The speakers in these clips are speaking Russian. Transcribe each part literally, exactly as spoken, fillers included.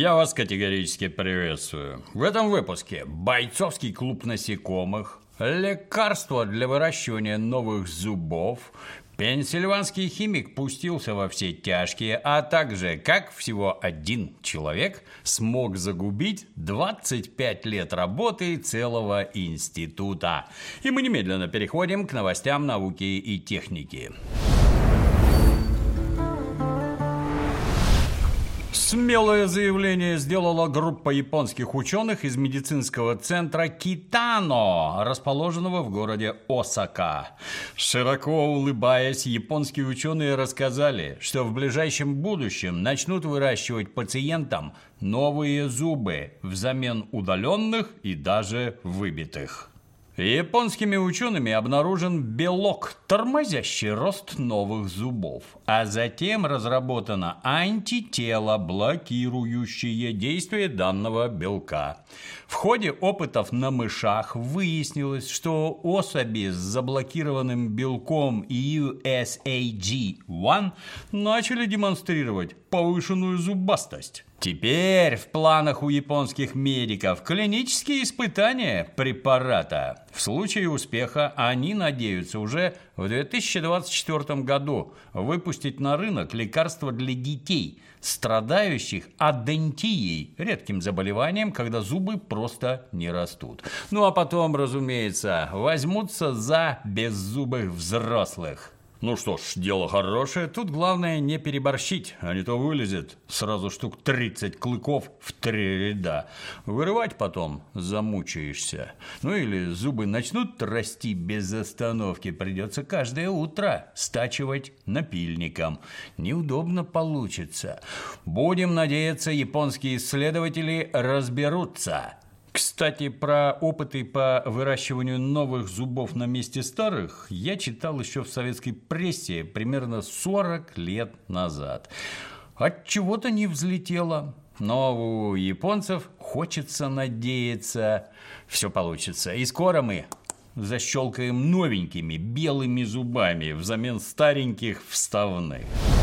Я вас категорически приветствую. В этом выпуске бойцовский клуб насекомых, лекарства для выращивания новых зубов, пенсильванский химик пустился во все тяжкие, а также как всего один человек смог загубить двадцать пять лет работы целого института. И мы немедленно переходим к новостям науки и техники. Смелое заявление сделала группа японских ученых из медицинского центра Китано, расположенного в городе Осака. Широко улыбаясь, японские ученые рассказали, что в ближайшем будущем начнут выращивать пациентам новые зубы взамен удаленных и даже выбитых. Японскими учеными обнаружен белок, тормозящий рост новых зубов, а затем разработано антитело, блокирующее действие данного белка. В ходе опытов на мышах выяснилось, что особи с заблокированным белком ю эс эй джи один начали демонстрировать повышенную зубастость. Теперь в планах у японских медиков клинические испытания препарата. В случае успеха они надеются уже в две тысячи двадцать четвёртом году выпустить на рынок лекарства для детей, страдающих адентией, редким заболеванием, когда зубы просто не растут. Ну а потом, разумеется, возьмутся за беззубых взрослых. Ну что ж, дело хорошее, тут главное не переборщить, а не то вылезет сразу штук тридцать клыков в три ряда. Вырывать потом замучаешься. Ну или зубы начнут расти без остановки, придется каждое утро стачивать напильником. Неудобно получится. Будем надеяться, японские исследователи разберутся. Кстати, про опыты по выращиванию новых зубов на месте старых я читал еще в советской прессе примерно сорок лет назад. Отчего-то не взлетело. Но у японцев хочется надеяться, все получится. И скоро мы защелкаем новенькими белыми зубами взамен стареньких вставных.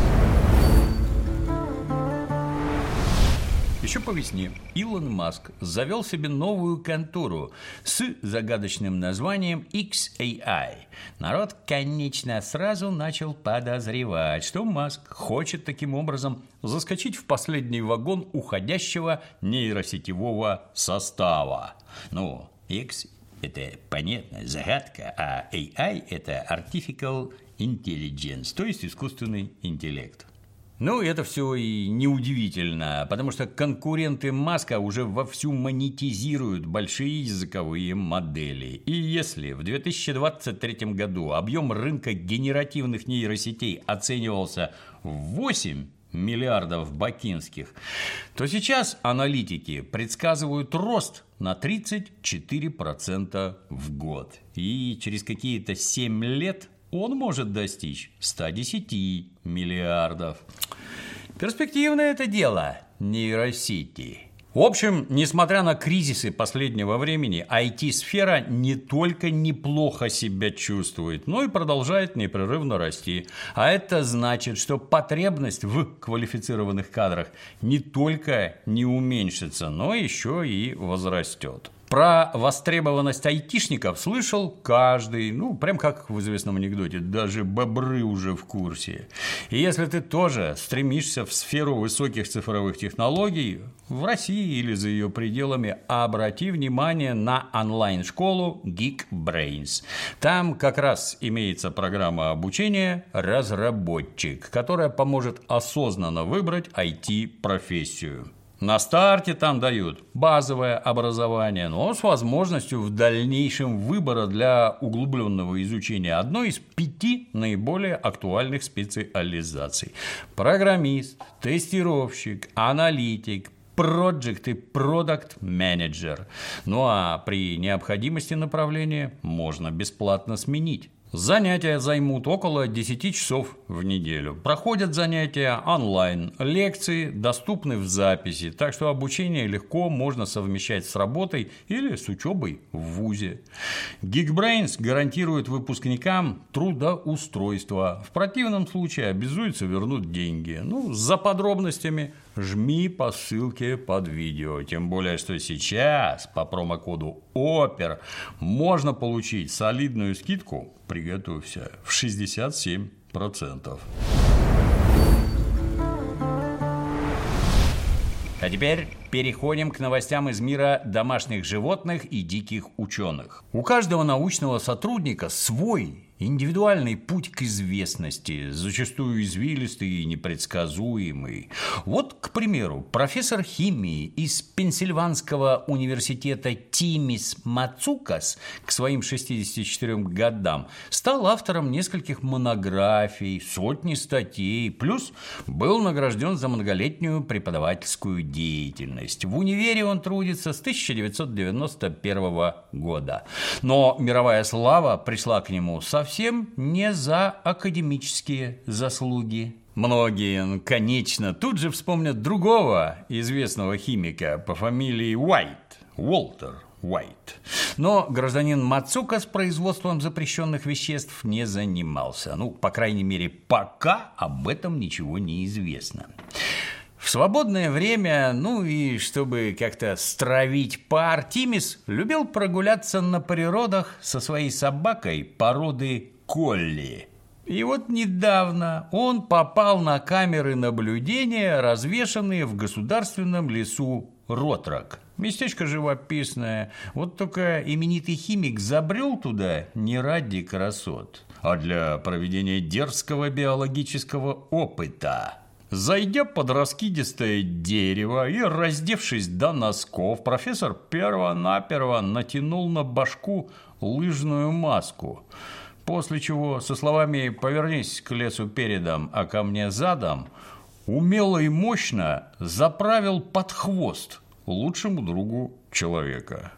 Еще по весне Илон Маск завел себе новую контору с загадочным названием икс эй ай. Народ, конечно, сразу начал подозревать, что Маск хочет таким образом заскочить в последний вагон уходящего нейросетевого состава. Ну, X – это понятная загадка, а эй ай – это Artificial Intelligence, то есть искусственный интеллект. Ну, это все и неудивительно, потому что конкуренты Маска уже вовсю монетизируют большие языковые модели. И если в две тысячи двадцать третьем году объем рынка генеративных нейросетей оценивался в восемь миллиардов бакинских, то сейчас аналитики предсказывают рост на тридцать четыре процента в год. И через какие-то семь лет он может достичь ста десяти миллиардов. Перспективное это дело нейросети. В общем, несмотря на кризисы последнего времени, ай ти-сфера не только неплохо себя чувствует, но и продолжает непрерывно расти. А это значит, что потребность в квалифицированных кадрах не только не уменьшится, но еще и возрастет. Про востребованность айтишников слышал каждый, ну, прям как в известном анекдоте, даже бобры уже в курсе. И если ты тоже стремишься в сферу высоких цифровых технологий, в России или за ее пределами, обрати внимание на онлайн-школу Geekbrains. Там как раз имеется программа обучения «Разработчик», которая поможет осознанно выбрать ай ти-профессию. На старте там дают базовое образование, но с возможностью в дальнейшем выбора для углубленного изучения одной из пяти наиболее актуальных специализаций. Программист, тестировщик, аналитик, проджект и продакт-менеджер. Ну а при необходимости направления можно бесплатно сменить. Занятия займут около десяти часов в неделю. Проходят занятия онлайн, лекции доступны в записи, так что обучение легко можно совмещать с работой или с учебой в вузе. Geekbrains гарантирует выпускникам трудоустройство. В противном случае обязуется вернуть деньги. Ну, за подробностями жми по ссылке под видео. Тем более, что сейчас по промокоду ОПЕР можно получить солидную скидку, приготовься, в шестьдесят семь процентов. А теперь переходим к новостям из мира домашних животных и диких ученых. У каждого научного сотрудника свой индивидуальный путь к известности, зачастую извилистый и непредсказуемый. Вот, к примеру, профессор химии из Пенсильванского университета Тимис Мацукас к своим шестидесяти четырем годам стал автором нескольких монографий, сотни статей, плюс был награжден за многолетнюю преподавательскую деятельность. В универе он трудится с тысяча девятьсот девяносто первого года. Но мировая слава пришла к нему совсем Совсем не за академические заслуги. Многие, конечно, тут же вспомнят другого известного химика по фамилии Уайт, Уолтер Уайт. Но гражданин Мацука с производством запрещенных веществ не занимался. Ну, по крайней мере, пока об этом ничего не известно. В свободное время, ну и чтобы как-то стравить пар, Тимис любил прогуляться на природах со своей собакой породы колли. И вот недавно он попал на камеры наблюдения, развешанные в государственном лесу Ротрак. Местечко живописное, вот только именитый химик забрел туда не ради красот, а для проведения дерзкого биологического опыта. Зайдя под раскидистое дерево и раздевшись до носков, профессор перво-наперво натянул на башку лыжную маску, после чего со словами «повернись к лесу передом, а ко мне задом» умело и мощно заправил под хвост лучшему другу человека.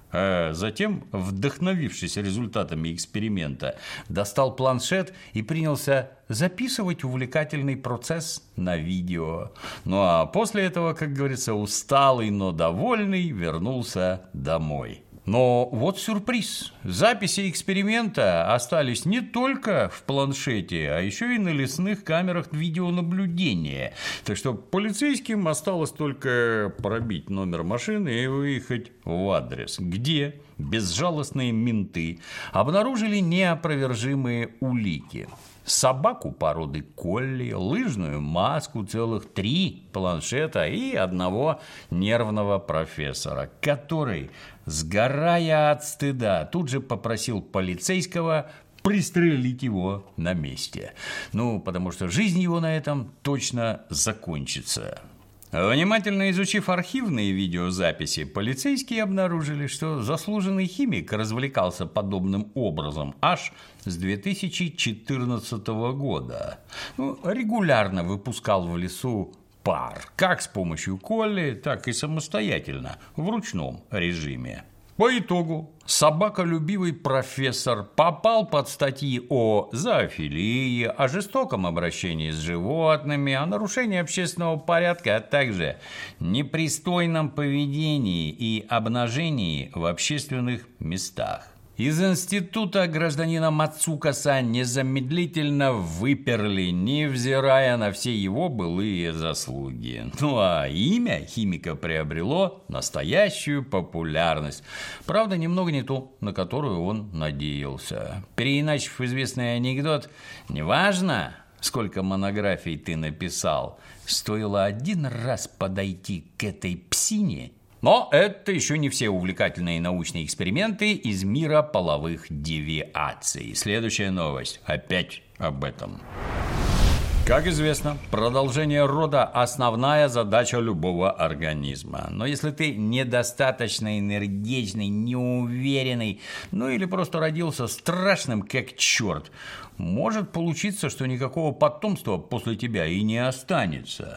А затем, вдохновившись результатами эксперимента, достал планшет и принялся записывать увлекательный процесс на видео. Ну а после этого, как говорится, усталый, но довольный, вернулся домой. Но вот сюрприз. Записи эксперимента остались не только в планшете, а еще и на лесных камерах видеонаблюдения. Так что полицейским осталось только пробить номер машины и выехать в адрес, где безжалостные менты обнаружили неопровержимые улики. Собаку породы колли, лыжную маску, целых три планшета и одного нервного профессора, который, сгорая от стыда, тут же попросил полицейского пристрелить его на месте. Ну, потому что жизнь его на этом точно закончится. Внимательно изучив архивные видеозаписи, полицейские обнаружили, что заслуженный химик развлекался подобным образом аж с две тысячи четырнадцатого года. Ну, регулярно выпускал в лесу пар, как с помощью колли, так и самостоятельно, в ручном режиме. По итогу собаколюбивый профессор попал под статьи о зоофилии, о жестоком обращении с животными, о нарушении общественного порядка, а также непристойном поведении и обнажении в общественных местах. Из института гражданина Мацукаса незамедлительно выперли, невзирая на все его былые заслуги. Ну а имя химика приобрело настоящую популярность. Правда, немного не ту, на которую он надеялся. Переиначив известный анекдот, неважно, сколько монографий ты написал, стоило один раз подойти к этой псине. Но это еще не все увлекательные научные эксперименты из мира половых девиаций. Следующая новость опять об этом. Как известно, продолжение рода – основная задача любого организма. Но если ты недостаточно энергичный, неуверенный, ну или просто родился страшным как черт, может получиться, что никакого потомства после тебя и не останется.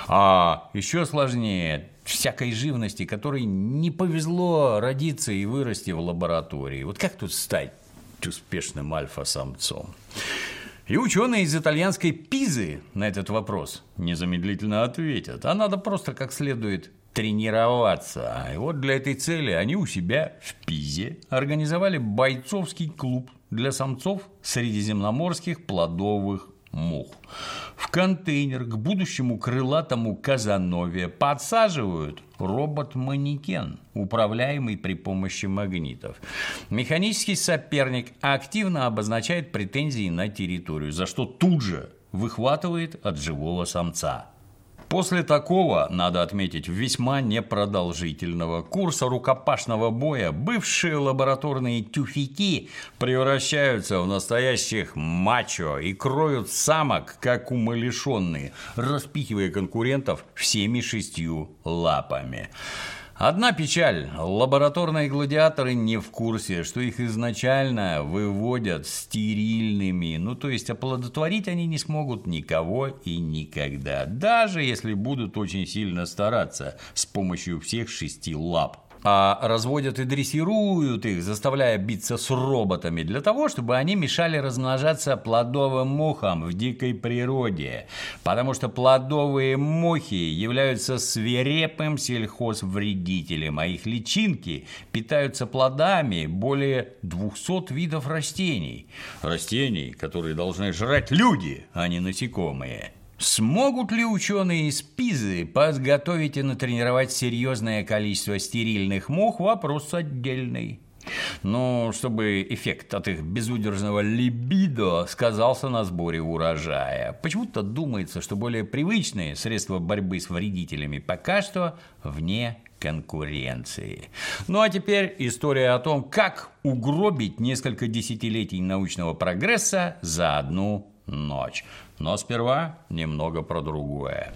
А еще сложнее – всякой живности, которой не повезло родиться и вырасти в лаборатории. Вот как тут стать успешным альфа-самцом? И ученые из итальянской Пизы на этот вопрос незамедлительно ответят. А надо просто как следует тренироваться. И вот для этой цели они у себя в Пизе организовали бойцовский клуб для самцов средиземноморских плодовых мух. В контейнер к будущему крылатому Казанове подсаживают робот-манекен, управляемый при помощи магнитов. Механический соперник активно обозначает претензии на территорию, за что тут же выхватывает от живого самца. После такого, надо отметить, весьма непродолжительного курса рукопашного боя бывшие лабораторные тюфяки превращаются в настоящих мачо и кроют самок, как умалишенные, распихивая конкурентов всеми шестью лапами. Одна печаль – лабораторные гладиаторы не в курсе, что их изначально выводят стерильными, ну то есть оплодотворить они не смогут никого и никогда, даже если будут очень сильно стараться с помощью всех шести лап. А разводят и дрессируют их, заставляя биться с роботами, для того, чтобы они мешали размножаться плодовым мухам в дикой природе. Потому что плодовые мухи являются свирепым сельхозвредителем, а их личинки питаются плодами более двухсот видов растений. Растений, которые должны жрать люди, а не насекомые. Смогут ли ученые из Пизы подготовить и натренировать серьезное количество стерильных мух – вопрос отдельный. Но чтобы эффект от их безудержного либидо сказался на сборе урожая. Почему-то думается, что более привычные средства борьбы с вредителями пока что вне конкуренции. Ну а теперь история о том, как угробить несколько десятилетий научного прогресса за одну ночь. Но сперва немного про другое.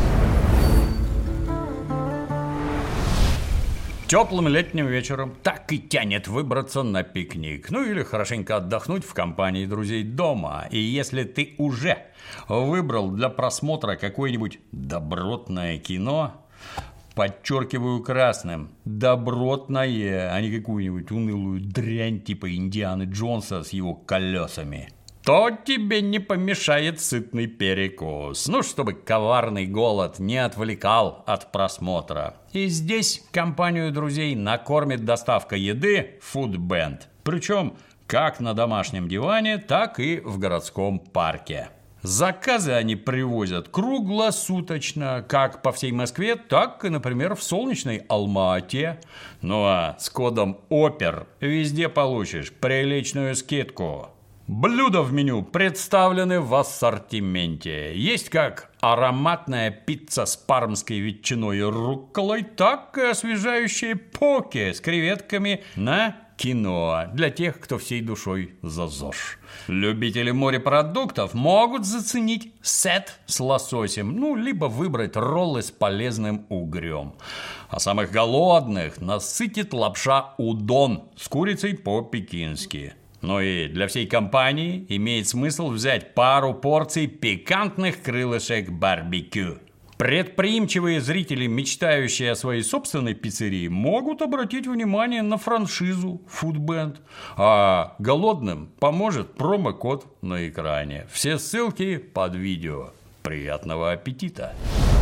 Теплым летним вечером так и тянет выбраться на пикник. Ну или хорошенько отдохнуть в компании друзей дома. И если ты уже выбрал для просмотра какое-нибудь добротное кино, подчеркиваю красным, добротное, а не какую-нибудь унылую дрянь типа Индианы Джонса с его колесами, то тебе не помешает сытный перекус, ну, чтобы коварный голод не отвлекал от просмотра. И здесь компанию друзей накормит доставка еды Foodband. Причем как на домашнем диване, так и в городском парке. Заказы они привозят круглосуточно, как по всей Москве, так и, например, в солнечной Алма-Ате. Ну а с кодом ОПЕР везде получишь приличную скидку. Блюда в меню представлены в ассортименте. Есть как ароматная пицца с пармской ветчиной и рукколой, так и освежающие поке с креветками на кино для тех, кто всей душой за ЗОЖ. Любители морепродуктов могут заценить сет с лососем, ну, либо выбрать роллы с полезным угрем. А самых голодных насытит лапша удон с курицей по-пекински. Ну и для всей компании имеет смысл взять пару порций пикантных крылышек барбекю. Предприимчивые зрители, мечтающие о своей собственной пиццерии, могут обратить внимание на франшизу Foodband. А голодным поможет промокод на экране. Все ссылки под видео. Приятного аппетита!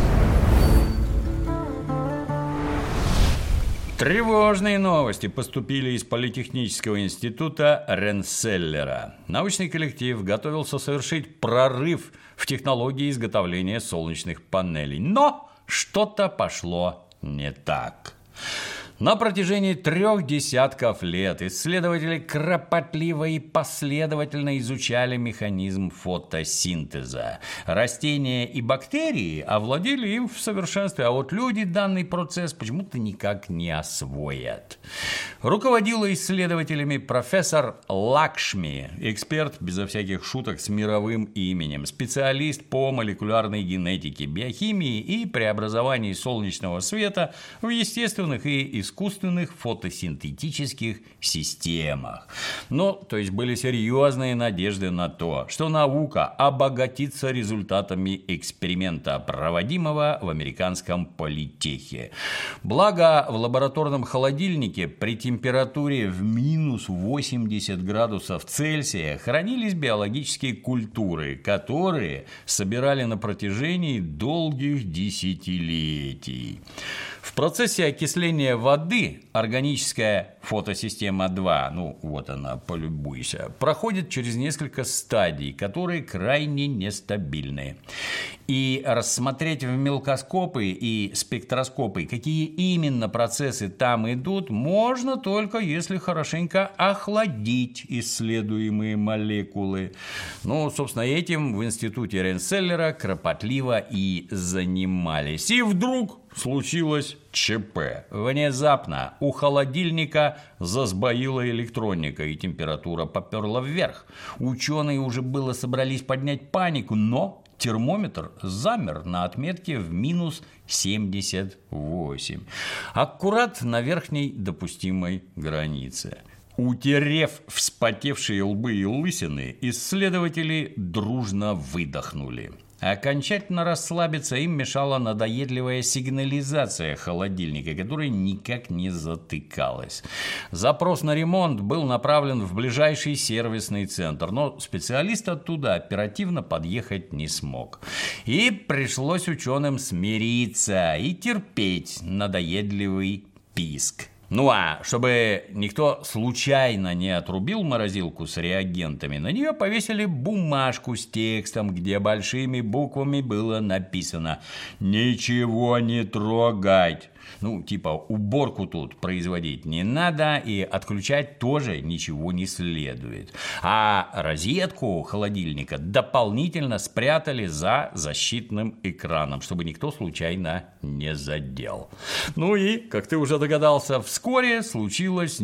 Тревожные новости поступили из Политехнического института Ренсселлера. Научный коллектив готовился совершить прорыв в технологии изготовления солнечных панелей. Но что-то пошло не так. На протяжении трех десятков лет исследователи кропотливо и последовательно изучали механизм фотосинтеза. Растения и бактерии овладели им в совершенстве, а вот люди данный процесс почему-то никак не освоят. Руководила исследователями профессор Лакшми, эксперт, безо всяких шуток, с мировым именем, специалист по молекулярной генетике, биохимии и преобразовании солнечного света в естественных и искусственных фотосинтетических системах. Ну, то есть были серьезные надежды на то, что наука обогатится результатами эксперимента, проводимого в американском политехе. Благо, в лабораторном холодильнике при температуре в минус восемьдесят градусов Цельсия хранились биологические культуры, которые собирали на протяжении долгих десятилетий. В процессе окисления воды воды органическая фотосистема два, ну вот она, полюбуйся, проходит через несколько стадий, которые крайне нестабильны. И рассмотреть в мелкоскопы и спектроскопы, какие именно процессы там идут, можно только если хорошенько охладить исследуемые молекулы. Ну, собственно, этим в институте Ренселлера кропотливо и занимались. И вдруг случилось ЧП. Внезапно у холодильника засбоила электроника, и температура поперла вверх. Ученые уже было собрались поднять панику, но термометр замер на отметке в минус семьдесят восемь. Аккурат на верхней допустимой границе. Утерев вспотевшие лбы и лысины, исследователи дружно выдохнули. Окончательно расслабиться им мешала надоедливая сигнализация холодильника, которая никак не затыкалась. Запрос на ремонт был направлен в ближайший сервисный центр, но специалист оттуда оперативно подъехать не смог. И пришлось ученым смириться и терпеть надоедливый писк. Ну а чтобы никто случайно не отрубил морозилку с реагентами, на нее повесили бумажку с текстом, где большими буквами было написано «Ничего не трогать». Ну, типа, уборку тут производить не надо, и отключать тоже ничего не следует. А розетку холодильника дополнительно спрятали за защитным экраном, чтобы никто случайно не задел. Ну и, как ты уже догадался, вскоре случилось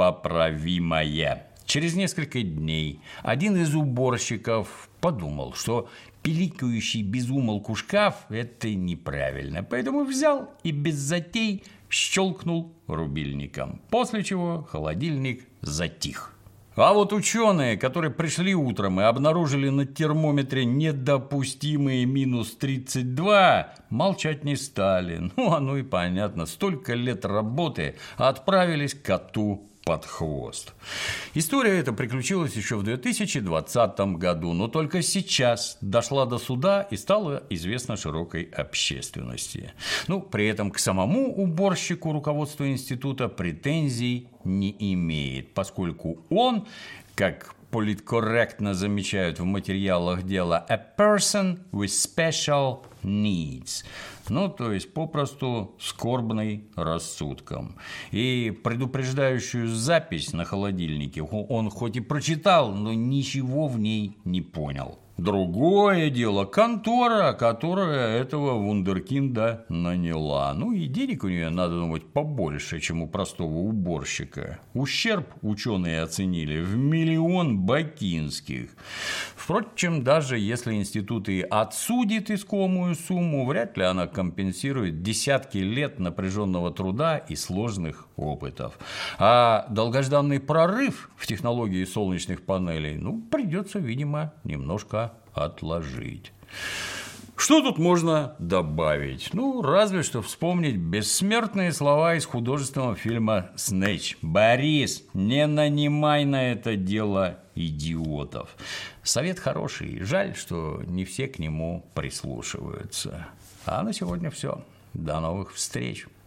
непоправимое. Через несколько дней один из уборщиков подумал, что пиликающий без умолку шкаф – это неправильно, поэтому взял и без затей щелкнул рубильником, после чего холодильник затих. А вот ученые, которые пришли утром и обнаружили на термометре недопустимые минус тридцать два, молчать не стали. Ну, оно и понятно, столько лет работы, отправились к коту под хвост. История эта приключилась еще в две тысячи двадцатом году, но только сейчас дошла до суда и стала известна широкой общественности. Ну, при этом к самому уборщику руководство института претензий не имеет, поскольку он, как политкорректно замечают в материалах дела, a person with special needs. Ну, то есть, попросту, скорбный рассудком. И предупреждающую запись на холодильнике он хоть и прочитал, но ничего в ней не понял. Другое дело контора, которая этого вундеркинда наняла. Ну и денег у нее, надо думать, побольше, чем у простого уборщика. Ущерб ученые оценили в миллион бакинских. Впрочем, даже если институт и отсудит искомую сумму, вряд ли она компенсирует десятки лет напряженного труда и сложных опытов. А долгожданный прорыв в технологии солнечных панелей, ну, придется, видимо, немножко отложить. Что тут можно добавить? Ну, разве что вспомнить бессмертные слова из художественного фильма «Снэч». «Борис, не нанимай на это дело идиотов». Совет хороший, жаль, что не все к нему прислушиваются. А на сегодня все. До новых встреч.